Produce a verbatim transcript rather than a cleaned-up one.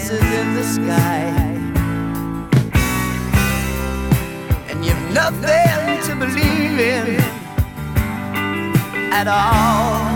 dances in the sky, and you've nothing to believe in at all.